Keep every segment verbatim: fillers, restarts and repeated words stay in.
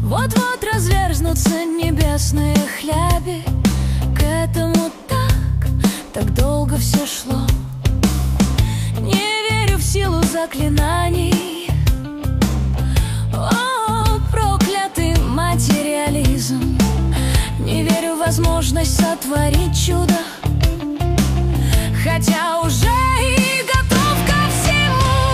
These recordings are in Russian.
Вот-вот разверзнутся небесные хляби. К этому так, так долго все шло. Не верю в силу заклинаний. О, проклятый материализм. Не верю в возможность сотворить чудо, хотя уже и готов ко всему.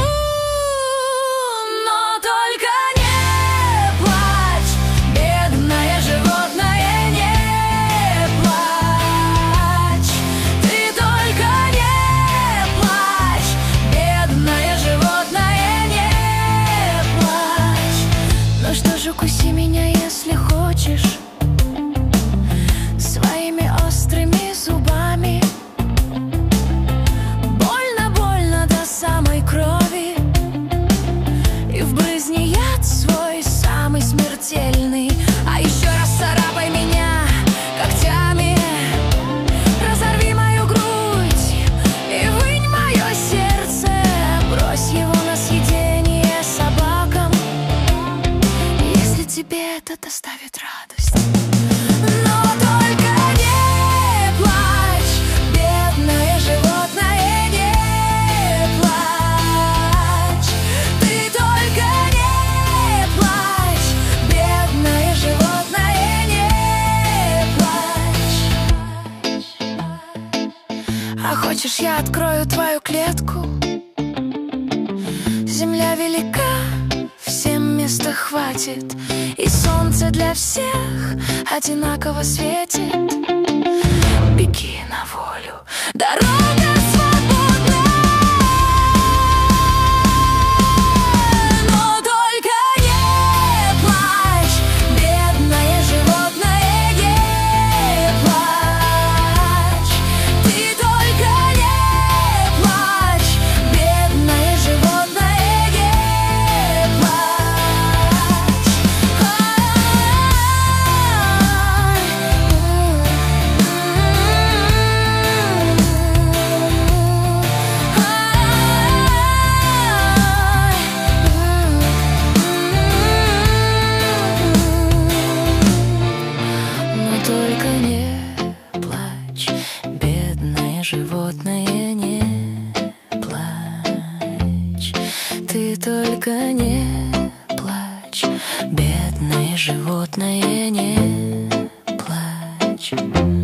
Но только не плачь, бедное животное, не плачь. Ты только не плачь, бедное животное, не плачь. Ну что ж, укуси меня, если хочешь, своими острыми зубами. Больно, больно до самой крови, и в брызни яд свой самый смертельный. А еще раз царапай меня когтями, разорви мою грудь и вынь мое сердце. Брось его на съедение собакам, если тебе это доставит радость. Но только не плачь, бедное животное, не плачь. Ты только не плачь, бедное животное, не плачь. А хочешь, я открою твою клетку? Земля велика, всем места хватит, и солнце для всех одинаково светит. Беги на волю, дорога свободна. Но только не плачь, бедное животное, не плачь. Ты только не плачь, бедное животное, не плачь. Но только не плачь, бедное животное, не плачь. Ты только не плачь, бедное животное, не плачь.